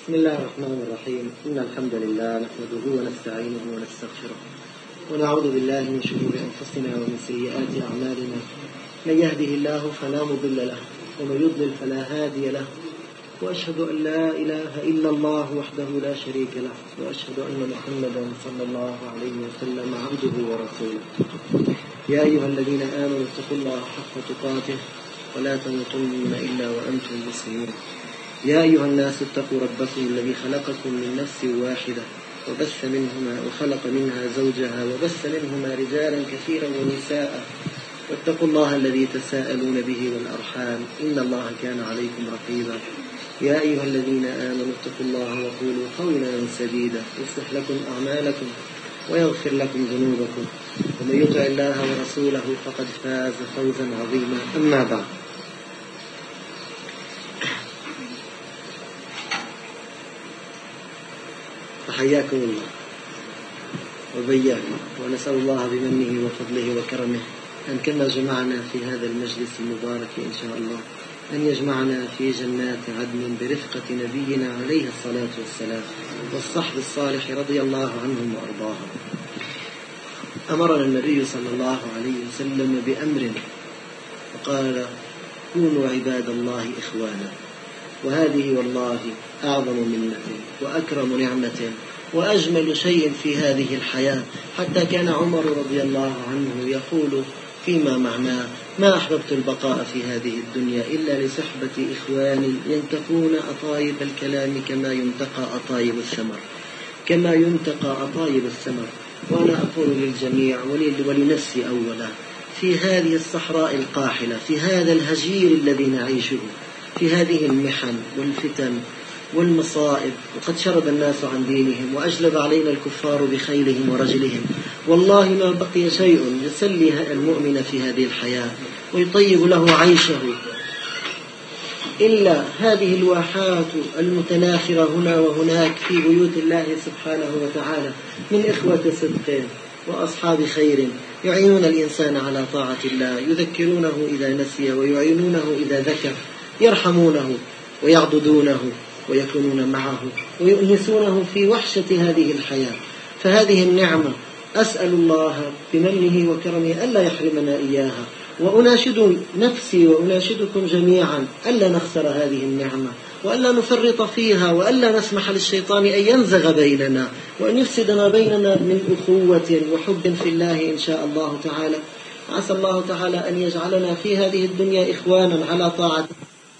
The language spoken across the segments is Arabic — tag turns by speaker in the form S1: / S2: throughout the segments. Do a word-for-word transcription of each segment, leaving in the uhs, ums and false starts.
S1: بسم الله الرحمن الرحيم. إن الحمد لله نحمده ونستعينه ونستغفره ونعوذ بالله من شرور أنفسنا ومن سيئات أعمالنا. من يهده الله فلا مضل له ومن يضلل فلا هادي له، وأشهد أن لا إله إلا الله وحده لا شريك له، وأشهد أن محمدا صلى الله عليه وسلم عبده ورسوله. يا أيها الذين آمنوا اتقوا الله حق تقاته ولا تموتن إلا وأنتم مسلمون. يا أيها الناس اتقوا ربكم الذي خلقكم من نفس واحدة وبث منهما وخلق منها زوجها وبث منهما رجالا كثيرا ونساء، واتقوا الله الذي تساءلون به والأرحام إن الله كان عليكم رقيبا. يا أيها الذين آمنوا اتقوا الله وقولوا قولا سديدا يصلح لكم أعمالكم ويغفر لكم ذنوبكم، ومن يطع الله ورسوله فقد فاز فوزا عظيما. أما بعد، فحياكم الله وبياكم، ونسأل الله بمنه وفضله وكرمه أن كما جمعنا في هذا المجلس المبارك إن شاء الله أن يجمعنا في جنات عدن برفقة نبينا عليه الصلاة والسلام والصحب الصالح رضي الله عنهم وأرضاهم. أمرنا النبي صلى الله عليه وسلم بأمر فقال: كونوا عباد الله إخوانا. وهذه والله أعظم منة وأكرم نعمة وأجمل شيء في هذه الحياة، حتى كان عمر رضي الله عنه يقول فيما معناه: ما أحببت البقاء في هذه الدنيا إلا لصحبة إخواني ينتقون أطايب الكلام كما ينتقى أطايب الثمر كما ينتقى أطايب الثمر. وأنا أقول للجميع ولنفسي أولا، في هذه الصحراء القاحلة، في هذا الهجير الذي نعيشه، في هذه المحن والفتن والمصائب، وقد شرد الناس عن دينهم وأجلب علينا الكفار بخيلهم ورجلهم، والله ما بقي شيء يسلي المؤمن في هذه الحياة ويطيب له عيشه إلا هذه الواحات المتناثرة هنا وهناك في بيوت الله سبحانه وتعالى من إخوة صدق وأصحاب خير يعينون الإنسان على طاعة الله، يذكرونه إذا نسي ويعينونه إذا ذكر، يرحمونه ويعضدونه ويكونون معه ويؤنسونه في وحشة هذه الحياة. فهذه النعمة أسأل الله بمنه وكرمه ألا يحرمنا إياها، وأناشد نفسي وأناشدكم جميعا ألا نخسر هذه النعمة وألا نفرط فيها، وألا نسمح للشيطان أن ينزغ بيننا وأن يفسد ما بيننا من أخوة وحب في الله إن شاء الله تعالى. عسى الله تعالى أن يجعلنا في هذه الدنيا إخوانا على طاعته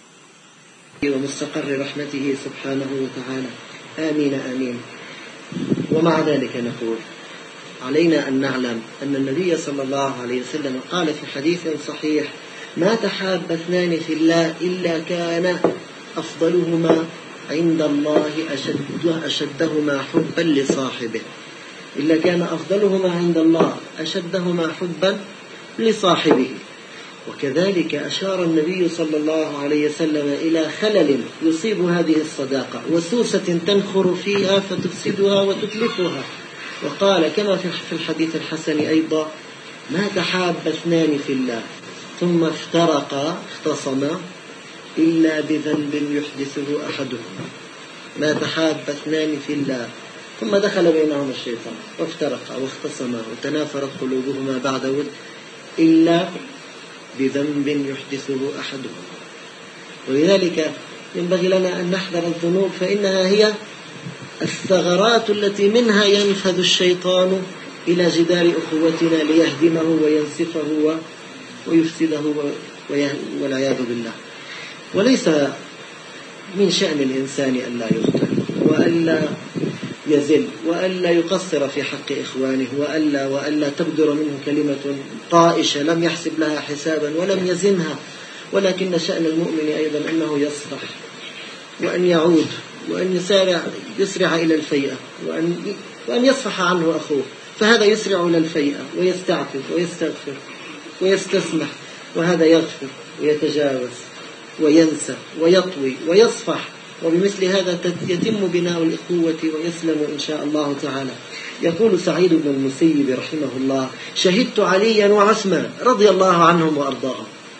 S1: ومستقر رحمته سبحانه وتعالى. آمين آمين. ومع ذلك نقول: علينا أن نعلم أن النبي صلى الله عليه وسلم قال في حديث صحيح: ما تحاب اثنان في الله إلا كان أفضلهما عند الله أشد أشدهما حبا لصاحبه إلا كان أفضلهما عند الله أشدهما حبا لصاحبه. وكذلك أشار النبي صلى الله عليه وسلم إلى خلل يصيب هذه الصداقة وسوسة تنخر فيها فتفسدها وتتلفها، وقال كما في الحديث الحسن أيضا: ما تحاب اثنان في الله ثم افترقا اختصما إلا بذنب يحدثه أحدهما. ما تحاب اثنان في الله ثم دخل بينهما الشيطان وافترقا واختصما وتنافرت قلوبهما بعد ود إلا بذنب يحدثه أحدهم. ولذلك ينبغي لنا أن نحذر الذنوب، فإنها هي الثغرات التي منها ينفذ الشيطان إلى جدار أخوتنا ليهدمه وينسفه ويفسده والعياذ بالله. وليس من شأن الإنسان ألا يخطئ وألا يزل وألا يقصر في حق إخوانه وألا, وألا تبدر منه كلمة طائشة لم يحسب لها حسابا ولم يزنها، ولكن شأن المؤمن أيضا أنه يصفح وأن يعود وأن يسارع يسرع إلى الفيئة وأن, وأن يصفح عنه أخوه، فهذا يسرع إلى الفيئة ويستعفف ويستغفر ويستسمح، وهذا يغفر ويتجاوز وينسى ويطوي ويصفح. وبمثل هذا يتم بناء الإخوة ويسلم إن شاء الله تعالى. يقول سعيد بن المسيب رحمه الله: شهدت عليا وعثمان رضي الله عنهم وأرضاهم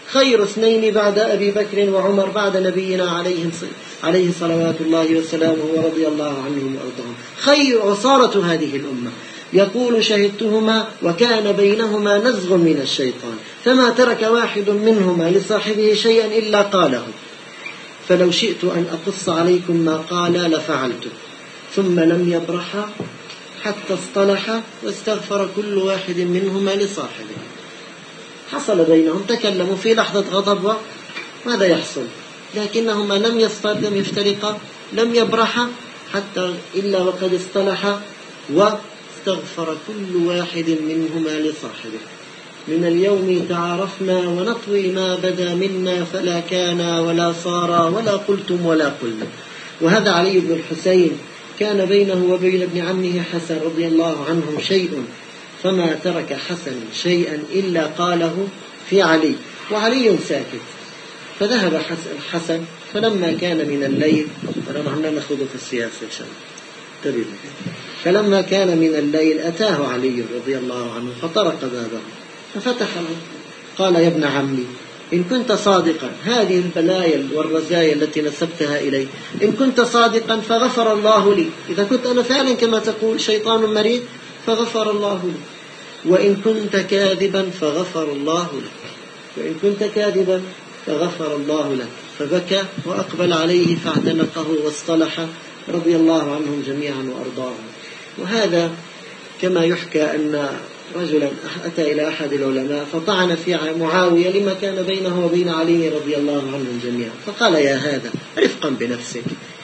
S1: خير اثنين بعد أبي بكر وعمر بعد نبينا عليه عليه صلوات الله وسلامه ورضي الله عنهم وأرضاهم، خير عصارة هذه الأمة. يقول شهدتهما وكان بينهما نزغ من الشيطان فما ترك واحد منهما لصاحبه شيئا إلا قاله، فلو شئت أن أقص عليكم ما قال لفعلته، ثم لم يبرح حتى اصطلح واستغفر كل واحد منهما لصاحبه. حصل بينهم، تكلموا في لحظة غضب وماذا يحصل، لكنهما لم لم يفترقا، لم يبرحا حتى إلا وقد اصطلح واستغفر كل واحد منهما لصاحبه. من اليوم تعارفنا ونطوي ما بدا منا، فلا كان ولا صار ولا قلتم ولا قلنا. وهذا علي بن الحسين كان بينه وبين ابن عمه حسن رضي الله عنهم شيء، فما ترك حسن شيئا إلا قاله في علي، وعلي ساكت. فذهب حسن فلما كان من الليل، فلما نأخذ في السياسة إن شاء الله، فلما كان من الليل أتاه علي رضي الله عنه فطرق بابه ففتح له، قال: يا ابن عمي، إن كنت صادقا، هذه البلايا والرزايا التي نسبتها إلي، إن كنت صادقا فغفر الله لي، إذا كنت أنا فعلا كما تقول شيطان مريض فغفر الله لي، وإن كنت كاذبا فغفر الله لك، وإن كنت كاذبا فغفر الله لك. فبكى وأقبل عليه فاعتنقه واصطلح رضي الله عنهم جميعا وأرضاهم. وهذا كما يحكى أن رجلا أتى إلى أحد العلماء فطعن في معاوية لما كان بينه وبين علي رضي الله عنهم جميعا، فقال: يا هذا رفقا بنفسك،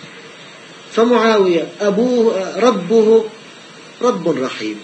S1: فمعاوية أبوه ربه رب رحيم،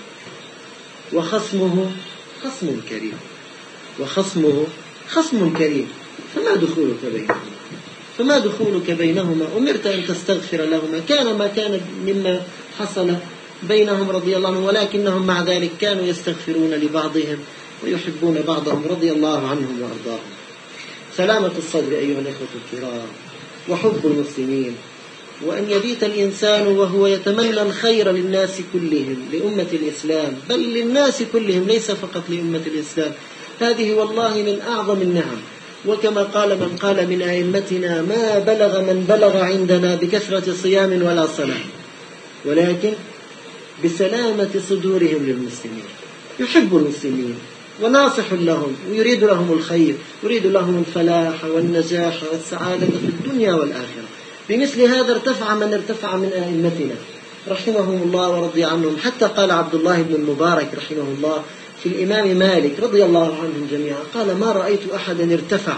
S1: وخصمه خصم كريم، وخصمه خصم كريم، فما دخولك بينهما فما دخولك بينهما أمرت أن تستغفر لهما، كان ما كان مما حصل بينهم رضي الله عنهم، ولكنهم مع ذلك كانوا يستغفرون لبعضهم ويحبون بعضهم رضي الله عنهم وأرضاهم. سلامة الصدر أيها الأخوة الكرام، وحب المسلمين، وأن يبيت الإنسان وهو يتمنى الخير للناس كلهم، لأمة الإسلام، بل للناس كلهم، ليس فقط لأمة الإسلام. هذه والله من أعظم النعم. وكما قال من قال من أئمتنا: ما بلغ من بلغ عندنا بكثرة صيام ولا صلاة، ولكن بسلامة صدورهم للمسلمين. يحب المسلمين وناصح لهم ويريد لهم الخير، يريد لهم الفلاح والنجاح والسعادة في الدنيا والآخرة. بمثل هذا ارتفع من ارتفع من أئمتنا رحمهم الله ورضي عنهم، حتى قال عبد الله بن المبارك رحمه الله في الإمام مالك رضي الله عنهم جميعا، قال: ما رأيت أحدا ارتفع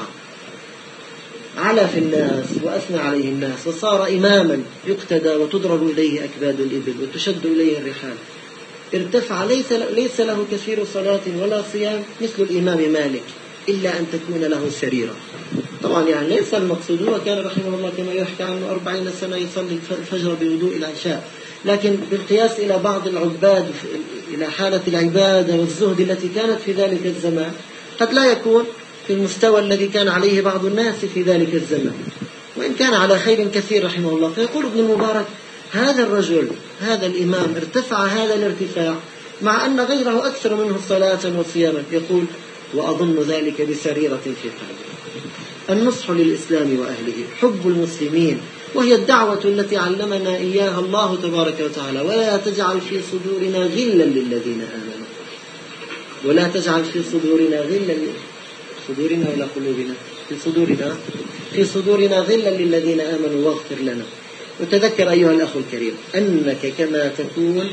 S1: على في الناس وأثنى عليه الناس وصار إماما يقتدى وتضرب إليه أكباد الإبل وتشد إليه الرحال، ارتفع ليس, ليس له كثير صلاة ولا صيام مثل الإمام مالك، إلا أن تكون له سريرة. طبعا يعني ليس المقصود، هو كان رحمه الله كما يحكى عنه أربعين سنة يصلي الفجر بوضوء العشاء، لكن بالقياس إلى بعض العباد إلى حالة العبادة والزهد التي كانت في ذلك الزمان قد لا يكون في المستوى الذي كان عليه بعض الناس في ذلك الزمان، وإن كان على خير كثير رحمه الله. فيقول ابن المبارك: هذا الرجل هذا الإمام ارتفع هذا الارتفاع مع أن غيره أكثر منه صلاة وصياما. يقول: وأظن ذلك بسريرة في قلبه. النصح للإسلام وأهله، حب المسلمين، وهي الدعوة التي علمنا إياها الله تبارك وتعالى: ولا تجعل في صدورنا غلا للذين آمنوا، ولا تجعل في صدورنا غلا صدورنا ولا قلوبنا في صدورنا في صدورنا غلا للذين آمنوا واغفر لنا. وتذكر أيها الأخ الكريم أنك كما تكون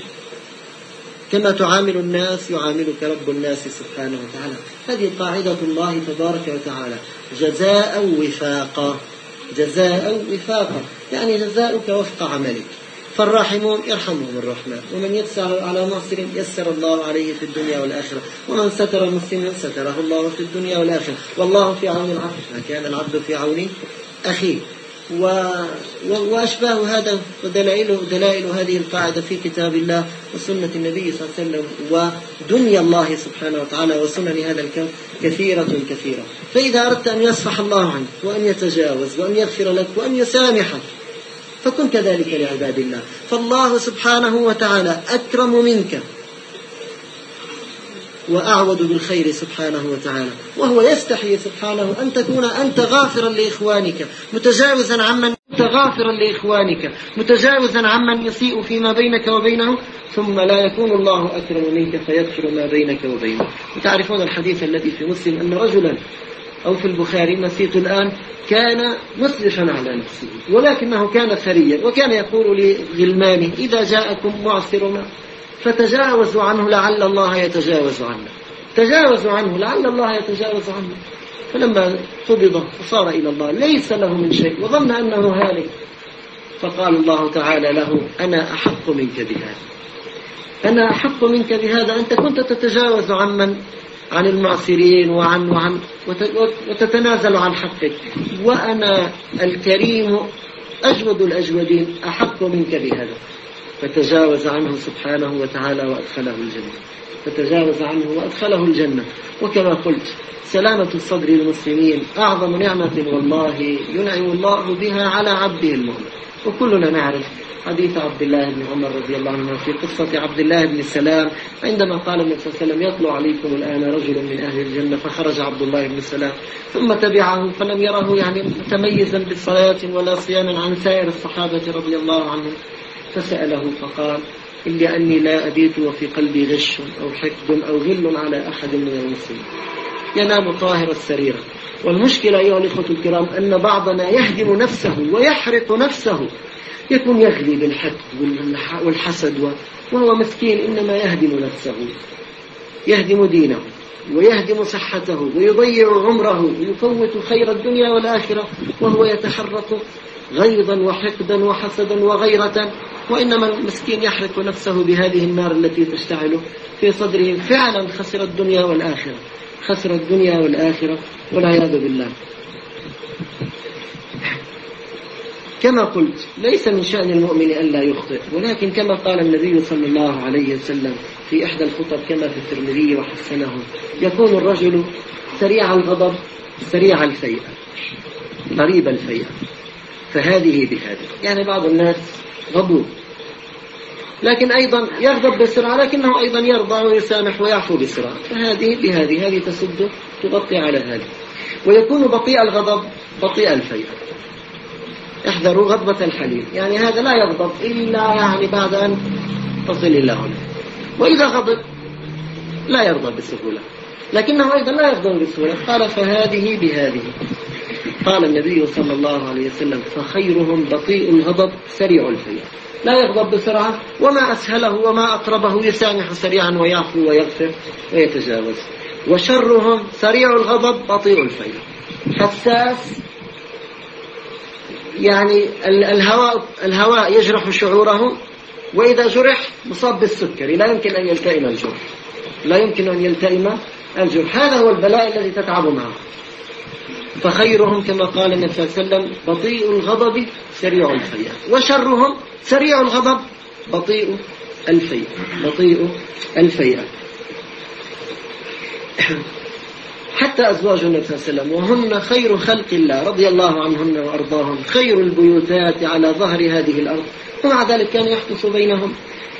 S1: كما تعامل الناس يعاملك رب الناس سبحانه وتعالى. هذه قاعدة الله تبارك وتعالى: جزاء وفاقا، جزاء وفاقا، يعني جزاؤك وفق عملك. فالراحمون يرحمهم الرحمن، ومن يسر على معسر يسر الله عليه في الدنيا والآخرة، ومن ستر مسلما ستره الله في الدنيا والآخرة، والله في عون العبد ما كان العبد في عون أخيه. و... وأشباه هذا ودلائل دلائل هذه القاعدة في كتاب الله وسنة النبي صلى الله عليه وسلم ودنيا الله سبحانه وتعالى وسنن هذا الكون كثيرة كثيرة. فإذا أردت أن يصفح الله عنك وأن يتجاوز وأن يغفر لك وأن يسامحك فكن كذلك لعباد الله. فالله سبحانه وتعالى أكرم منك وأعود بالخير سبحانه وتعالى، وهو يستحي سبحانه أن تكون أنت غافرا لإخوانك متجاوزا عمن غافرا لإخوانك متجاوزا عمن يسيء فيما بينك وبينه، ثم لا يكون الله أكرم منك فيغفر ما بينك وبينه. وتعرفون الحديث الذي في مسلم أن رجلا أو في البخاري نسيت الآن كان مسرفا على نفسه ولكنه كان ثريا، وكان يقول لغلمانه إذا جاءكم معسر فتجاوزوا عنه لعل الله يتجاوز عنه، تجاوزوا عنه لعل الله يتجاوز عنه. فلما قبض وصار إلى الله ليس له من شيء وظن أنه هالك، فقال الله تعالى له أنا أحق منك بهذا، أنا أحق منك بهذا، أنت كنت تتجاوز عن من عن المعسرين وعن وعن وتتنازل عن حقك، وأنا الكريم أجود الأجودين أحق منك بهذا. فتجاوز عنه سبحانه وتعالى وأدخله الجنة، فتجاوز عنه وأدخله الجنة. وكما قلت سلامة الصدر للمسلمين أعظم نعمة والله ينعم الله بها على عبده المؤمن. وكلنا نعرف حديث عبد الله بن عمر رضي الله عنه في قصة عبد الله بن السلام عندما قال النبي صلى الله عليه وسلم يطلع عليكم الآن رجل من أهل الجنة، فخرج عبد الله بن السلام ثم تبعه فلم يره يعني متميزا بالصلاة ولا صياما عن سائر الصحابة رضي الله عنهم، فسأله فقال إلا أني لا أبيت وفي قلبي غش أو حقد أو غل على أحد من المسلمين، ينام طاهر السريرة. والمشكلة أيها الإخوة الكرام أن بعضنا يهدم نفسه ويحرق نفسه، يكون يغلي بالحقد والحسد وهو مسكين إنما يهدم نفسه، يهدم دينه ويهدم صحته ويضيع عمره ويفوت خير الدنيا والآخرة، وهو يتحرك غيظا وحقدا وحسدا وغيرة، وإنما المسكين يحرق نفسه بهذه النار التي تشتعل في صدره. فعلا خسر الدنيا والآخرة، خسر الدنيا والآخرة والعياذ بالله. كما قلت ليس من شأن المؤمن أن لا يخطئ، ولكن كما قال النبي صلى الله عليه وسلم في إحدى الخطب كما في الترمذي وحسنه، يكون الرجل سريع الغضب سريع الفيئة قريب الفيئة، فهذه بهذه. يعني بعض الناس غضوب لكن أيضا يغضب بسرعة، لكنه أيضا يرضى ويسامح ويعفو بسرعة، فهذه بهذه، هذه تسد تغطي على هذه. ويكون بطيء الغضب بطيء الفيئة، احذروا غضبة الحليم، يعني هذا لا يغضب إلا يعني بعد أن تصل إلى هنا، وإذا غضب لا يرضى بسهولة، لكنه أيضا لا يغضب بسهولة. قال فهذه بهذه. قال النبي صلى الله عليه وسلم فخيرهم بطيء الغضب سريع الفيئة، لا يغضب بسرعة، وما أسهله وما أقربه يسامح سريعا ويعفو ويغفر ويتجاوز. وشرهم سريع الغضب بطيء الفيئة، حساس، يعني الهواء الهواء يجرح شعوره، وإذا جرح مصاب بالسكري لا يمكن أن يلتئم الجرح، لا يمكن أن يلتئم الجرح. هذا هو البلاء الذي تتعب معه. فخيرهم كما قال النبي صلى الله عليه وسلم بطيء الغضب سريع الفيئة، وشرهم سريع الغضب بطيء الفيئة، بطيء الفيئة. حتى أزواج النبي صلى الله عليه وسلم وهن خير خلق الله رضي الله عنهن وأرضاهم، خير البيوتات على ظهر هذه الأرض، ومع ذلك كان يحدث بينهم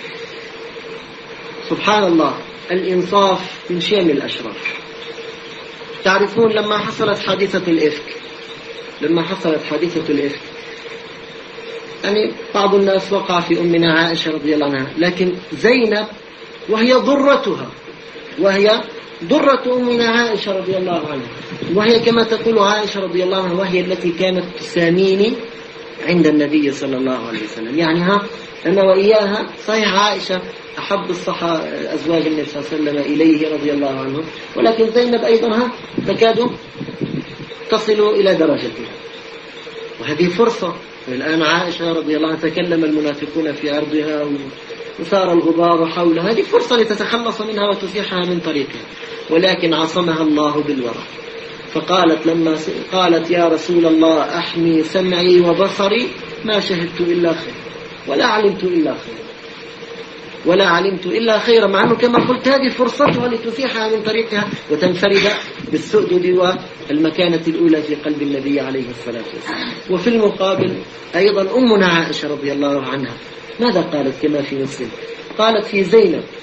S1: سبحان الله الإنصاف من شيم الأشرار. تعرفون لما حصلت حادثة الإفك، لما حصلت حادثة الإفك يعني بعض الناس وقع في أمنا عائشة رضي الله عنها، لكن زينب وهي ضرتها، وهي ضرة أمنا عائشة رضي الله عنها، وهي كما تقول عائشة رضي الله عنها وهي التي كانت تساميني عند النبي صلى الله عليه وسلم. يعني ها أنا وإياها صحيح عائشة أحب الصحابة أزواج النبي صلى الله عليه وسلم إليه رضي الله عنه، ولكن زينب أيضا ها تكاد تصل إلى درجتها، وهذه فرصة. والآن عائشة رضي الله عنها تكلم المنافقون في عرضها وصار الغبار حولها، هذه فرصة لتتخلص منها وتزيحها من طريقها، ولكن عصمها الله بالورع. فقالت لما قالت يا رسول الله أحمي سمعي وبصري ما شهدت إلا خير ولا علمت إلا خير ولا علمت إلا خير، مع أنه كما قلت هذه فرصتها لتزيحها من طريقها وتنفرد بالسؤدد والمكانة الأولى في قلب النبي عليه الصلاة والسلام. وفي المقابل أيضا أمنا عائشة رضي الله عنها ماذا قالت كما في مسلم؟ قالت في زينب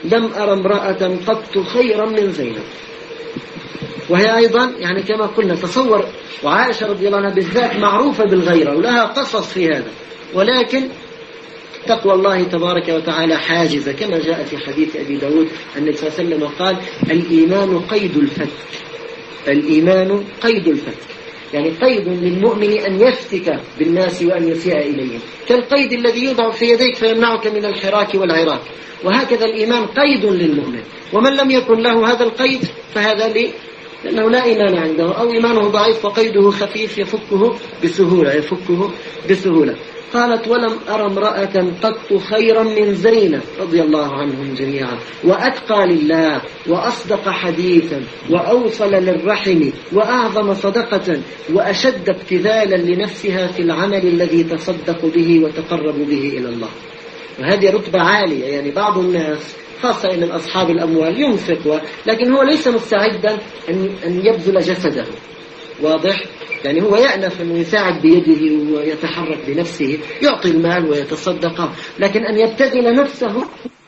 S1: لم أرى امرأة قط خيرا من زينب. وهي أيضا يعني كما قلنا تصور، وعائشة رضي الله عنها بالذات معروفة بالغيرة ولها قصص في هذا، ولكن تقوى الله تبارك وتعالى حاجزة، كما جاء في حديث أبي داود النبي صلى الله عليه وسلم قال: الإيمان قيد الفتك. الإيمان قيد الفتك، يعني قيد للمؤمن أن يفتك بالناس وأن يسيء إليهم، كالقيد الذي يوضع في يديك فيمنعك من الحراك والعراك. وهكذا الإيمان قيد للمؤمن، ومن لم يكن له هذا القيد فهذا لي لأنه لا إيمان عنده، أو إيمانه ضعيف وقيده خفيف يفكه بسهولة يفكه بسهولة. قالت: ولم أرى امرأة قط خيرا من زينب رضي الله عنهم جميعا، وأتقى لله، وأصدق حديثا، وأوصل للرحم، وأعظم صدقة، وأشد ابتذالا لنفسها في العمل الذي تصدق به وتقرب به إلى الله. وهذه رتبة عالية، يعني بعض الناس خاصة من أصحاب الأموال ينفق، لكن هو ليس مستعدا أن يبذل جسده. واضح؟ يعني هو يأنف أنه يساعد بيده ويتحرك بنفسه، يعطي المال ويتصدق، لكن أن يبتذل نفسه.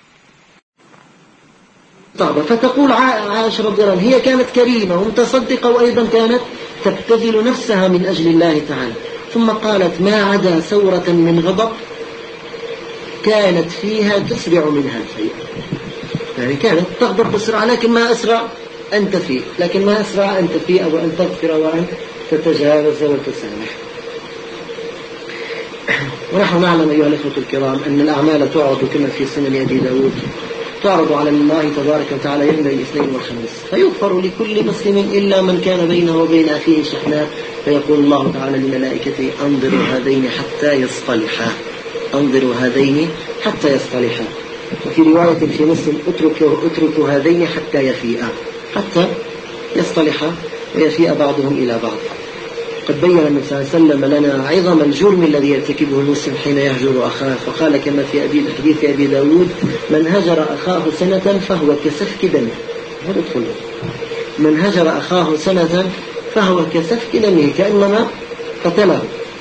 S1: طبعا فتقول عائشة رضي الله عنها: هي كانت كريمة ومتصدقة، وأيضا كانت تبتذل نفسها من أجل الله تعالى. ثم قالت: ما عدا ثورة من غضب كانت فيها تسرع منها الفيء. يعني كانت تغضب بسرعة، لكن ما أسرع أنت فيه، لكن ما أسرع أنت فيه، أو أن تغفر وأن تتجاوز وتسامح. ونحن نعلم أيها الأخوة الكرام أن الأعمال تعرض كما في سنن أبي داود، تعرض على الله تبارك وتعالى يوم الاثنين والخميس، فيغفر لكل مسلم إلا من كان بينه وبين أخيه شحناء، فيقول الله تعالى لملائكته: أنظروا هذين حتى يصطلحا، أنظروا هذين حتى يصطلحا. وفي رواية في مسلم: اتركوا اتركوا هذين حتى يفيئا، حتى يصطلحا ويفيء بعضهم إلى بعض. قد بين النبي صلى الله عليه وسلم لنا عظم الجرم الذي يرتكبه المسلم حين يهجر أخاه، فقال كما في أبي حديث أبي داود: من هجر أخاه سنة فهو كسفك دمه. هذا كله. من هجر أخاه سنة فهو كسفك دمه، كأنما قتله.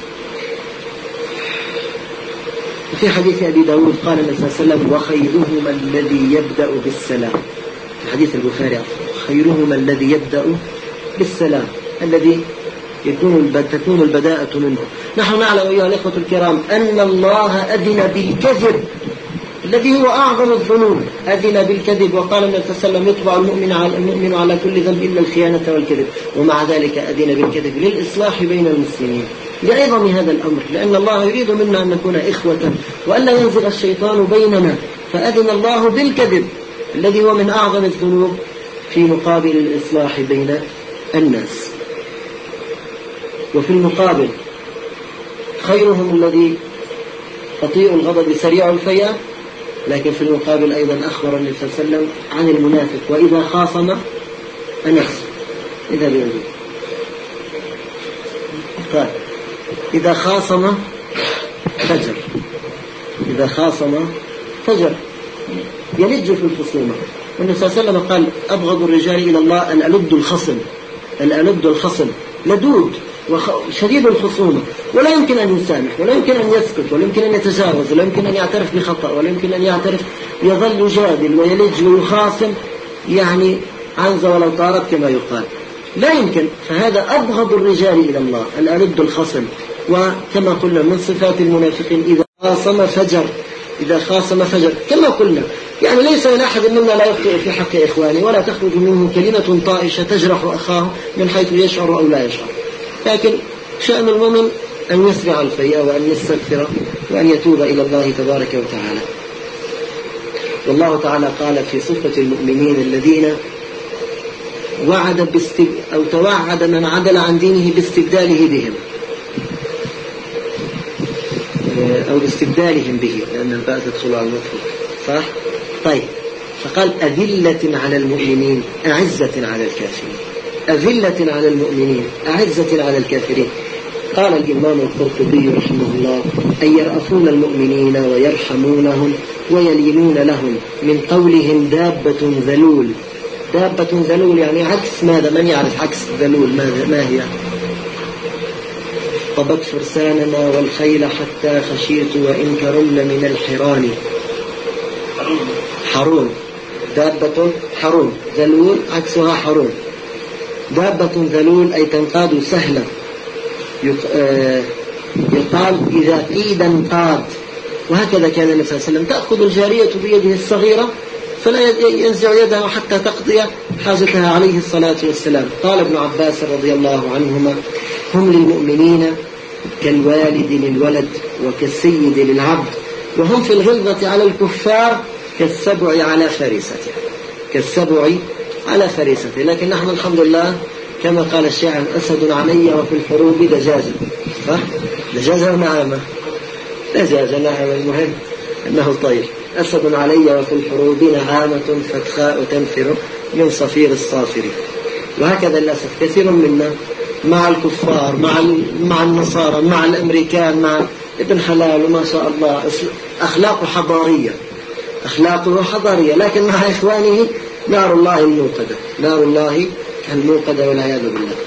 S1: وفي حديث أبي داود قال النبي صلى الله عليه وسلم: وخيرهما الذي يبدأ بالسلام. في حديث البخاري: خيرهما الذي يبدأ بالسلام، الذي يكون تكون البداءة منه. نحن نعلم أيها الإخوة الكرام أن الله أذن بالكذب الذي هو أعظم الذنوب، أذن بالكذب، وقال النبي صلى الله عليه وسلم: يطبع المؤمن على المؤمن على كل ذنب إلا الخيانة والكذب. ومع ذلك أذن بالكذب للإصلاح بين المسلمين، لعظم هذا الأمر، لأن الله يريد منا أن نكون إخوة وألا ينزغ الشيطان بيننا، فأذن الله بالكذب الذي هو من أعظم الذنوب في مقابل الإصلاح بين الناس. وفي المقابل خيرهم الذي بطيء الغضب سريع الفيئة، لكن في المقابل أيضا أخبر النبي صلى الله عليه وسلم عن المنافق: وإذا خاصم أنس. إذا بيقول قال: إذا خاصم فجر، إذا خاصم فجر، يلج في الخصومة. والنبي صلى الله عليه وسلم قال: أبغض الرجال إلى الله الألد الخصم، الألد الخصم لدود وشديد الخصومة، ولا يمكن أن يسامح، ولا يمكن أن يسكت، ولا يمكن أن يتجاوز، ولا يمكن أن يعترف بخطأ، ولا يمكن أن يعترف، يظل جادل ويلج ويخاصم، يعني عنز ولو طارت كما يقال، لا يمكن. فهذا أبغض الرجال إلى الله الألد الخصم. وكما قلنا من صفات المنافقين: إذا خاصم فجر، إذا خاصم فجر، كما قلنا. يعني ليس لأحد منا لا يخطئ في حق إخوانه، ولا تخرج منه كلمة طائشة تجرح أخاه من حيث يشعر أو لا يشعر، لكن شأن المؤمن أن يسرع الفيئة وأن يستغفر وأن يتوب إلى الله تبارك وتعالى. والله تعالى قال في صفة المؤمنين الذين وعد باستب... أو توعد من عدل عن دينه باستبداله بهم، أو باستبدالهم به، لأن الباء تدخل على المفعول، صح؟ طيب، فقال: أذلة على المؤمنين أعزة على الكافرين، أذلة على المؤمنين أعزة على الكافرين. قال الإمام القرطبي رحمه الله: أي يرأفون المؤمنين ويرحمونهم ويلينون لهم، من قولهم دابة ذلول. دابة ذلول يعني عكس ماذا؟ من يعرف عكس ذلول ما هي؟ طبت فرساننا والخيل حتى خشيت وإن كرمن من الحران. حرون. دابة حرون، ذلول عكسها حرون. دابة ذلول أي تنقاد سهلة، يقال إذا قيد انقاد. وهكذا كان النبي صلى الله عليه وسلم، تأخذ الجارية بيده الصغيرة فلا ينزع يدها حتى تقضي حاجتها عليه الصلاة والسلام. قال ابن عباس رضي الله عنهما: هم للمؤمنين كالوالد للولد وكالسيد للعبد، وهم في الغلظة على الكفار كالسبع على فريسته، كالسبع على فريسته. لكن نحن الحمد لله كما قال الشاعر: أسد علي وفي الحروب دجاجة. دجاجة نعمة، دجاجة نعمة، المهم أنه طير. أسد علي وفي الحروب نعامة فتخاء تنفر من صفير الصافر. وهكذا للأسف كثير منا مع الكفار، مع مع النصارى، مع الأمريكان، مع ابن حلال وما شاء الله، أخلاقه حضارية، أخلاقه حضارية، لكن مع إخوانه نار الله الموقدة، نار الله الموقدة والعياذ بالله.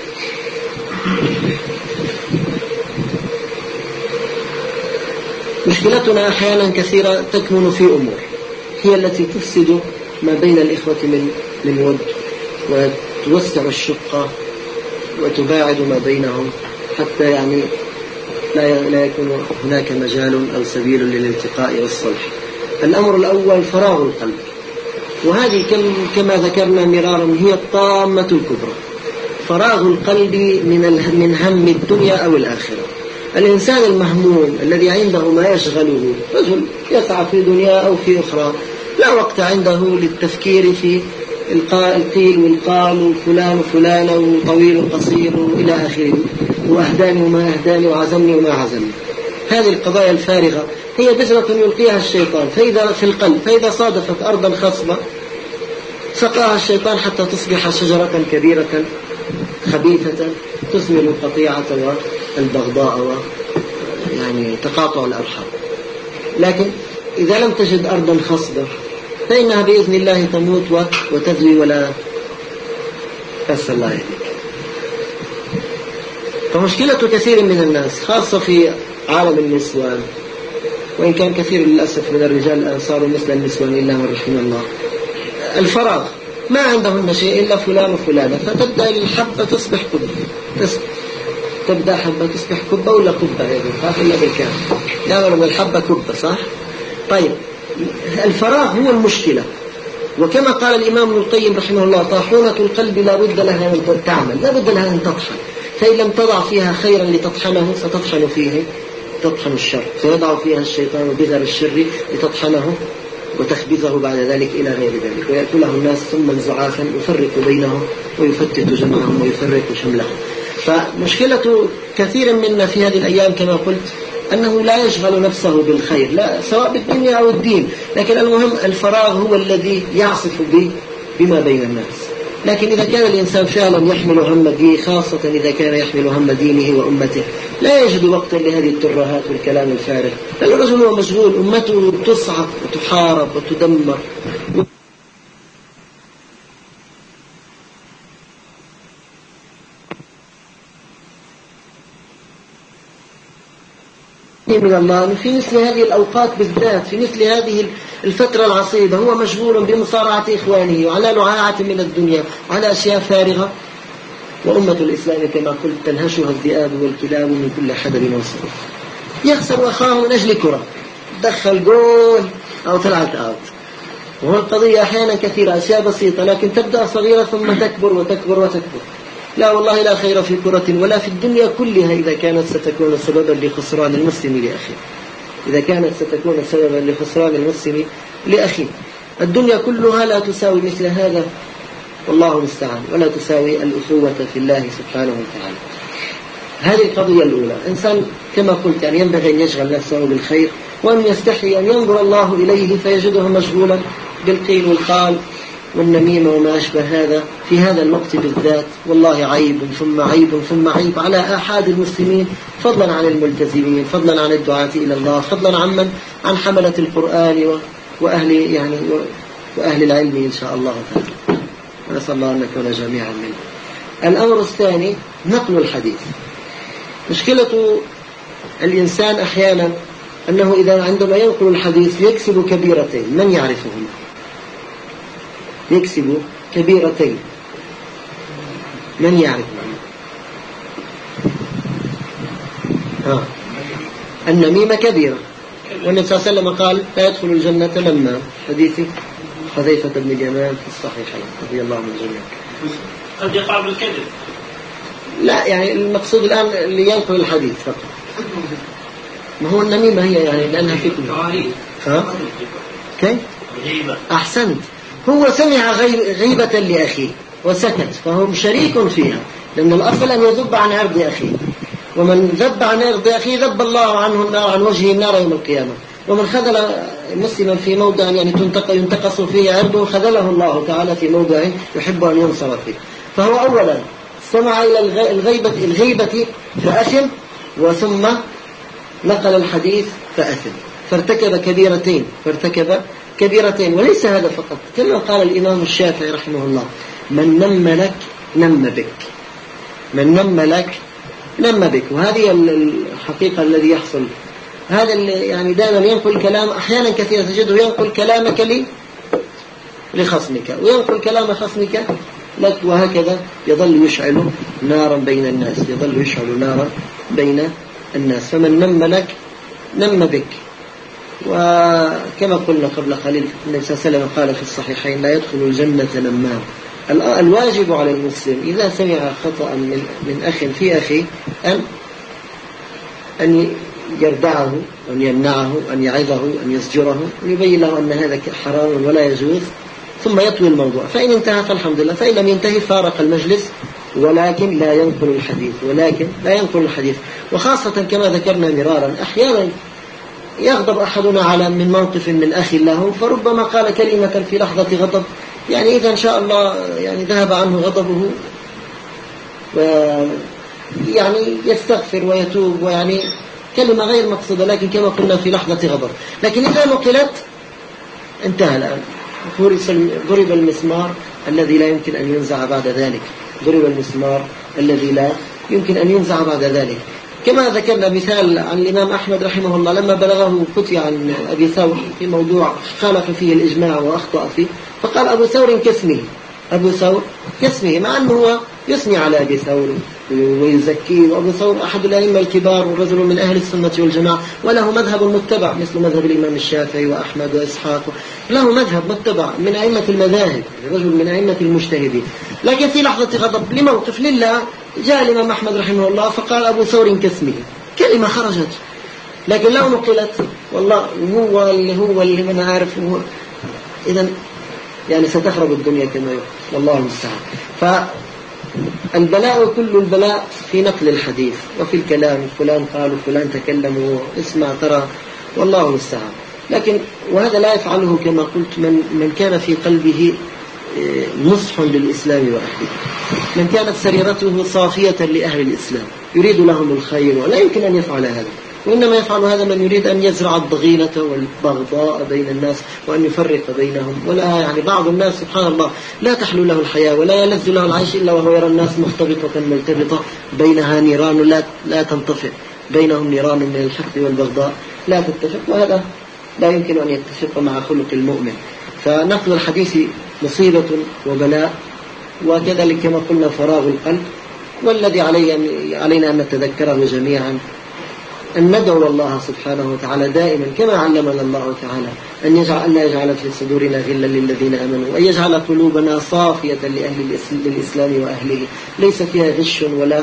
S1: مشكلتنا أحيانا كثيرة تكمن في أمور هي التي تفسد ما بين الإخوة من من ود، وتوسع الشقة وتباعد ما بينهم، حتى يعني لا لا يكون هناك مجال أو سبيل للالتقاء والصلح. الأمر الأول فراغ القلب، وهذه كما ذكرنا مرارا هي الطامة الكبرى. فراغ القلب من من هم الدنيا أو الآخرة. الإنسان المهموم الذي عنده ما يشغله، رجل يسعى في دنيا أو في أخرى، لا وقت عنده للتفكير في القيل والقال وفلان وفلان وطويل وقصير إلى آخره، وأهداني وما أهداني وعزمني وما عزمني. هذه القضايا الفارغة هي بذرة يلقيها الشيطان فإذا في القلب، فإذا صادفت أرضا خصبة سقاها الشيطان حتى تصبح شجرة كبيرة خبيثة تثمر القطيعة والبغضاء ويعني تقاطع الأرحام. لكن إذا لم تجد أرضا خصبة فإنها بإذن الله تموت وتذوي ولا أسأل الله يهديك. فمشكلة كثير من الناس خاصة في عالم النسوان، وإن كان كثير للأسف من الرجال الآن صاروا مثل النسوان إلا من رحم الله، الفراغ، ما عندهن شيء إلا فلان وفلانة، فتبدأ الحبة تصبح كبة، تبدأ حبة تصبح كبة ولا كبة يعني خاف إلا بالكام يعملوا بالحبة كبة، صح؟ طيب الفراغ هو المشكلة. وكما قال الإمام ابن القيم رحمه الله: طاحونة القلب لا بد لها أن تعمل، لا بد لها أن تطحن، فإن لم تضع فيها خيرا لتطحنه ستطحن فيه تطحن الشر، فيضع فيها الشيطان بذر الشر لتطحنه وتخبزه بعد ذلك إلى غير ذلك، ويأكله الناس ثم زعافا يفرق بينهم ويفتت جمعهم ويفرق شملهم. فمشكلة كثير منا في هذه الأيام كما قلت أنه لا يشغل نفسه بالخير، لا سواء بالدنيا أو الدين، لكن المهم الفراغ هو الذي يعصف بما بين الناس. لكن إذا كان الإنسان فعلا يحمل هم دينه، خاصة إذا كان يحمل هم دينه وأمته، لا يجد وقتا لهذه الترهات والكلام الفارغ. الرجل هو مشغول، أمته تصعق وتحارب وتدمر. من الله في مثل هذه الأوقات بالذات، في مثل هذه الفترة العصيبة، هو مشغول بمصارعة إخوانه وعلى لعاعة من الدنيا وعلى أشياء فارغة، وأمة الإسلام كما قلت تنهشها الذئاب والكلاب من كل حدب وصف. يخسر أخاه من أجل كرة، دخل جول أو طلعت أوت. وهو القضية أحيانا كثيرة أشياء بسيطة لكن تبدأ صغيرة ثم تكبر وتكبر وتكبر. لا والله لا خير في كرة ولا في الدنيا كلها إذا كانت ستكون سببا لخسران المسلم لأخيه، إذا كانت ستكون سببا لخسران المسلم لأخيه. الدنيا كلها لا تساوي مثل هذا والله المستعان، ولا تساوي الأخوة في الله سبحانه وتعالى. هذه القضية الأولى. إنسان كما قلت يعني ينبغي أن يشغل نفسه بالخير، وأن يستحي أن ينظر الله إليه فيجده مشغولا بالقيل والقال والنميمة وما أشبه هذا في هذا الوقت بالذات. والله عيب ثم عيب ثم عيب على آحاد المسلمين، فضلا عن الملتزمين، فضلا عن الدعاة إلى الله، فضلا عن من عن حملة القرآن وأهل يعني وأهل العلم إن شاء الله تعالى. ونسأل الله أن نكون جميعا منه. الأمر الثاني نقل الحديث. مشكلة الإنسان أحيانا أنه إذا عندما ينقل الحديث يكسب كبيرتين، من يعرفهما؟ يكسب كبيرتين. من يعرف؟ آه. النميمة كبيرة، والنبي صلى الله عليه وسلم قال لا يدخل الجنة لما، حديث حذيفة بن اليمان في الصحيحين رضي الله عنه الجميع.
S2: قد يقع بالكذب.
S1: لا يعني المقصود الآن اللي ينقل الحديث فقط. ما هو النميمة هي يعني لأنها فتنة. ها؟ كيف؟ أحسنت. هو سمع غيبة لأخيه وسكت، فهو شريك فيها، لأن الأصل أن يذب عن عرض أخيه، ومن ذب عن عرض أخيه ذب الله عنه النار، عن وجهه النار يوم القيامة. ومن خذل مسلما في موضع يعني ينتقص فيه عرضه خذله الله تعالى في موضع يحب أن ينصر فيه. فهو أولا سمع إلى الغيبة, الغيبة فأثم، وثم نقل الحديث فأثم، فارتكب كبيرتين فارتكب كبيرتين. وليس هذا فقط، كما قال الإمام الشافعي رحمه الله: من نم لك نم بك، من نم لك نم بك. وهذه الحقيقة الذي يحصل. هذا يعني دائما ينقل كلام، أحيانا كثيرا تجده ينقل كلامك لي لخصمك، وينقل كلام خصمك لك، وهكذا يظل يشعل نارا بين الناس، يظل يشعل نارا بين الناس. فمن نم لك نم بك. وكما قلنا قبل قليل النبي صلى الله عليه وسلم قال في الصحيحين: لا يدخل الجنة نمام. الواجب على المسلم إذا سمع خطأ من أخ في أخي أن أن يردعه، أن يمنعه، أن يعظه، أن يزجره، ويبين له أن هذا حرام ولا يجوز، ثم يطوي الموضوع. فإن انتهى فالحمد لله، فإن لم ينتهي فارق المجلس، ولكن لا ينقل الحديث ولكن لا ينقل الحديث. وخاصة كما ذكرنا مرارا، أحيانا يغضب أحدنا على من موقف من أخ له، فربما قال كلمة في لحظة غضب، يعني إذا إن شاء الله يعني ذهب عنه غضبه، ويعني يستغفر ويتوب، ويعني كلمة غير مقصودة، لكن كما قلنا في لحظة غضب. لكن إذا نقلت انتهى الآن، ضرب المسمار الذي لا يمكن أن ينزع بعد ذلك، ضرب المسمار الذي لا يمكن أن ينزع بعد ذلك. كما ذكرنا مثال عن الإمام أحمد رحمه الله لما بلغه فتي عن أبي ثور في موضوع خالف فيه الإجماع وأخطأ فيه، فقال: أبو ثور كاسمه، أبو ثور كاسمه، مع أنه هو يثني على أبي ثور ويزكيه، وأبو ثور أحد الأئمة الكبار ورجل من أهل السنة والجماعة، وله مذهب متبع مثل مذهب الإمام الشافعي وأحمد وإسحاق، له مذهب متبع من أئمة المذاهب، رجل من أئمة المجتهدين. لكن في لحظة غضب لموقف لله جاء الإمام أحمد رحمه الله فقال: أبو ثور كاسمه، كلمة خرجت، لكن لو نقلت والله هو اللي هو اللي من عارف هو، إذن يعني ستخرب الدنيا كما يقول، والله المستعان. فالبلاء كل البلاء في نقل الحديث وفي الكلام، فلان قال وفلان تكلم، اسمع ترى، والله المستعان. لكن وهذا لا يفعله كما قلت من من كان في قلبه نصح للإسلام وأهله، من كانت سريرته صافية لأهل الإسلام يريد لهم الخير، ولا يمكن أن يفعل هذا، وإنما يفعل هذا من يريد أن يزرع الضغينة والبغضاء بين الناس وأن يفرق بينهم. ولا يعني بعض الناس سبحان الله لا تحلو له الحياة ولا يلذ له العيش إلا وهو يرى الناس مختلطة ملتبطة بينها نيران لا لا تنطفئ، بينهم نيران من الحقد والبغضاء لا تتفق، وهذا لا يمكن أن يتفق مع خلق المؤمن. فنقل الحديث مصيبة وبلاء، وكذلك كما قلنا فراغ القلب. والذي علينا أن نتذكره جميعا أن ندعو الله سبحانه وتعالى دائما كما علمنا الله تعالى أن يجعل أن يجعل في صدورنا غلا للذين آمنوا، وأن يجعل قلوبنا صافية لأهل الإسلام وأهله، ليس فيها غش ولا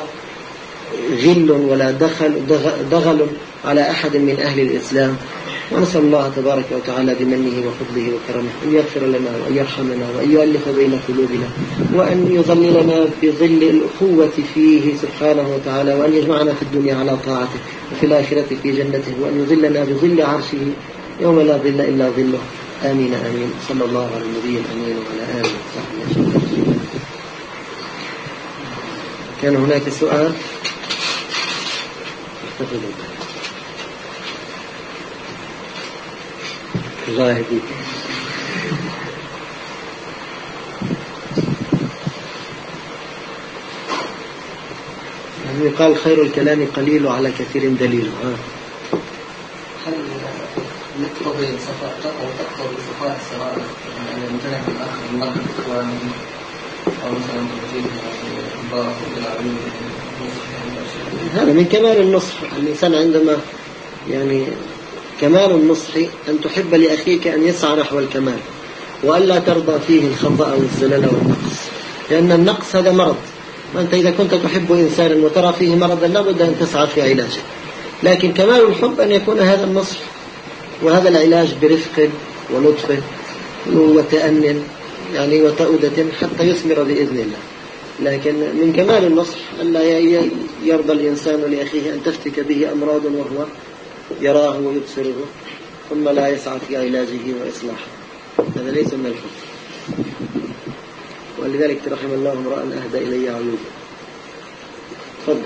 S1: غل ولا دخل دغل على أحد من أهل الإسلام. ونسأل الله تبارك وتعالى بمنه وفضله وكرمه أن يغفر لنا وأن يرحمنا وأن يؤلف بين قلوبنا وأن يظللنا بظل الأخوة فيه سبحانه وتعالى، وأن يجمعنا في الدنيا على طاعته وفي الآخرة في جنته، وأن يظلنا بظل عرشه يوم لا ظل إلا ظله. آمين آمين. صلى الله على النبي الأمين وعلى آله وصحبه أجمعين. كان هناك سؤال؟ الله يهديك. يقال خير الكلام قليل وعلى كثير دليل. ها.
S3: يقتضي صفاء أو تقتضي صفاء السرائر، يعني يمتنع الأخ من نقد إخوانه أو مثلا تبتيه الضرر إلى عيون.
S1: هذا من كمال النصح. الإنسان عندما يعني كمال النصح أن تحب لأخيك أن يسعى نحو الكمال وألا ترضى فيه الخطأ والزلل والنقص، لأن النقص هذا مرض، وأنت إذا كنت تحب إنسانا وترى فيه مرضا لابد أن تسعى في علاجه. لكن كمال الحب أن يكون هذا النصح وهذا العلاج برفق ولطف وتأن يعني وتأودة حتى يثمر بإذن الله. لكن من كمال النصح ألا يرضى الإنسان لأخيه أن تفتك به أمراض وهو يراه ويبصره ثم لا يسعى في علاجه وإصلاحه، هذا ليس من الحب. ولذلك رحم الله امرأ أهدى إلي عيوبه. تفضل.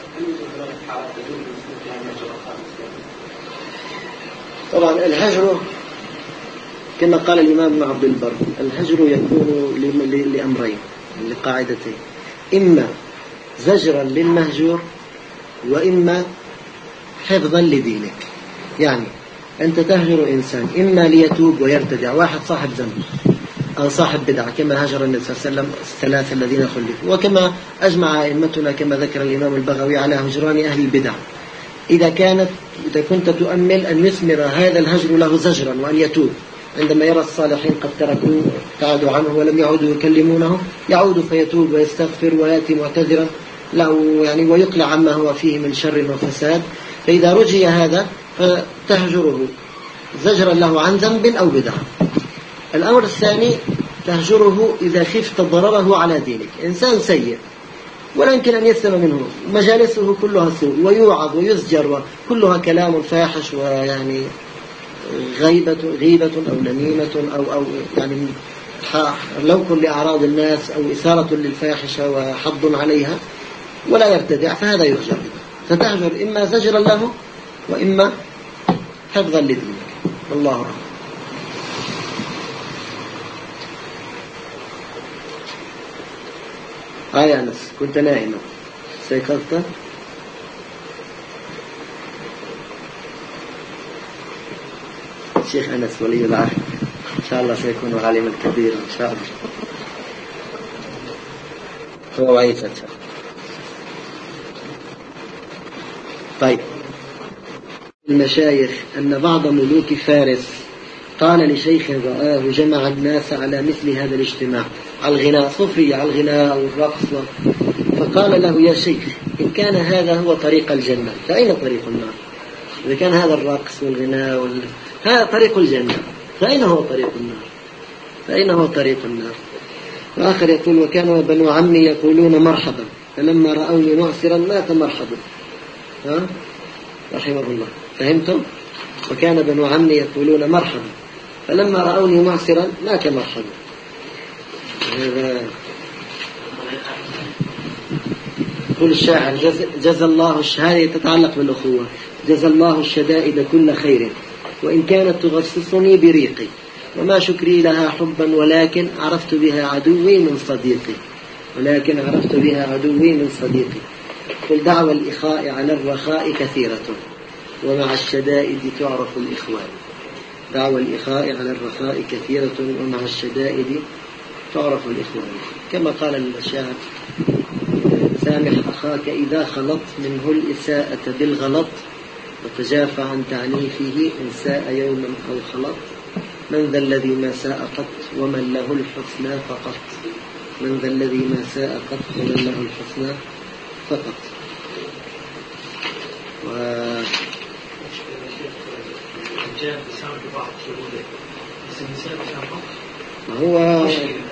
S1: طبعا الهجر كما قال الإمام ابن عبد البر، الهجر يكون لأمرين لقاعدتين: إما زجرا للمهجور وإما حفظا لدينك. يعني أنت تهجر إنسان إما ليتوب ويرتدع، واحد صاحب ذنب أو صاحب بدعة كما هجر النبي صلى الله عليه وسلم الثلاثة الذين خلفوا، وكما أجمع أئمتنا كما ذكر الإمام البغوي على هجران أهل البدع. إذا كانت إذا كنت تؤمل أن يثمر هذا الهجر له زجرا وأن يتوب عندما يرى الصالحين قد تركوا قعدوا عنه ولم يعودوا يكلمونه، يعود فيتوب ويستغفر ويأتي معتذرا له يعني ويقلع عما هو فيه من شر وفساد. فإذا رجي هذا فتهجره زجرا له عن ذنب أو بدعة. الأمر الثاني تهجره إذا خفت ضرره على دينك، إنسان سيء ولا يمكن أن يسلم منه، مجالسه كلها سوء ويوعظ ويزجر وكلها كلام فاحش ويعني غيبة غيبة أو نميمة أو أو يعني لوك لأعراض الناس أو إثارة للفاحشة وحض عليها ولا يرتدع، فهذا يهجر. فتهجر إما زجرا له وإما حفظا لدينك. الله أعلم. آه يا أنس، كنت نائما استيقظت؟ الشيخ أنس ولي العهد إن شاء الله سيكون عالما كبيرا إن شاء الله. هو عيسى إن شاء الله. طيب، المشايخ أن بعض ملوك فارس قال لشيخ رآه جمع الناس على مثل هذا الاجتماع على الغناء، صوفية على الغناء والرقص، فقال له: يا شيخ، إن كان هذا هو طريق الجنة فأين طريق النار؟ إذا كان هذا الرقص والغناء وال... هذا طريق الجنة فأين هو طريق النار؟ فأين هو طريق النار؟ وآخر يقول: وكان بنو عمي يقولون مرحبا فلما رأوني معسرا مات مرحبا. ها؟ رحمه الله. فهمتم؟ وكان بنو عمي يقولون مرحبا فلما رأوني معسرا مات مرحبا. هذا كل الشاعر جزى, جزى الله هذه تتعلق بالأخوة: جزى الله الشدائد كل خير وإن كانت تغصصني بريقي وما شكري لها حبا ولكن عرفت بها عدوي من صديقي ولكن عرفت بها عدوي من صديقي. قل دعوى الإخاء على الرخاء كثيرة ومع الشدائد تعرف الإخوان. دعوى الإخاء على الرخاء كثيرة ومع الشدائد تعرف الإخوان. كما قال الشاعر: سامح أخاك إذا خلط منه الإساءة بالغلط وتجافى عن تعنيفه إن ساء يوما أو خلط. من ذا الذي ما ساء قط ومن له الحسنى فقط. من ذا الذي ما ساء قط ومن له الحسنى فقط. و ما هو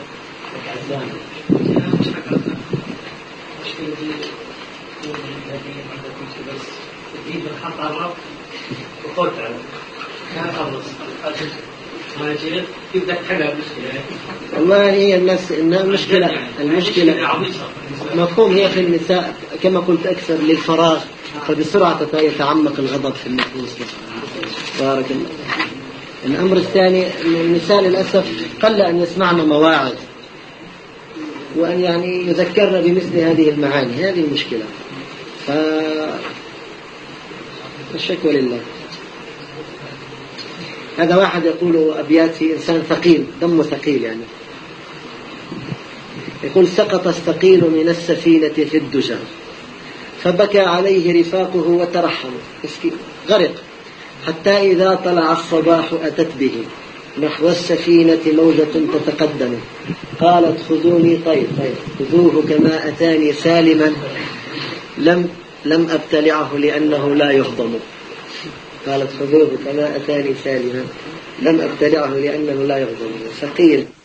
S2: وقلت عنه كان خلص ما يصير يبدأ تحلها مشكلة.
S1: والله هي الناس إنها المشكلة المشكلة مفهوم هي في النساء كما قلت أكثر للفراغ، فبسرعة يتعمق الغضب في النفوس. بارك الله. الأمر الثاني النساء للأسف قل أن يسمعن مواعظ وأن يعني يذكرن بمثل هذه المعاني، هذه المشكلة. فالشكوى لله. هذا واحد يقول أبيات في إنسان ثقيل، دمه ثقيل يعني، يقول: سقط الثقيل من السفينة في الدجى فبكى عليه رفاقه وترحموا، مسكين غرق، حتى إذا طلع الصباح أتت به نحو السفينة موجة تتقدم، قالت: خذوني، طيب طيب خذوه كما أتاني سالما، لم لم أبتلعه لأنه لا يهضم. قالت: خذوه كما أتاني سالما لم أبتلعه لأنه لا يهضم. ثقيل.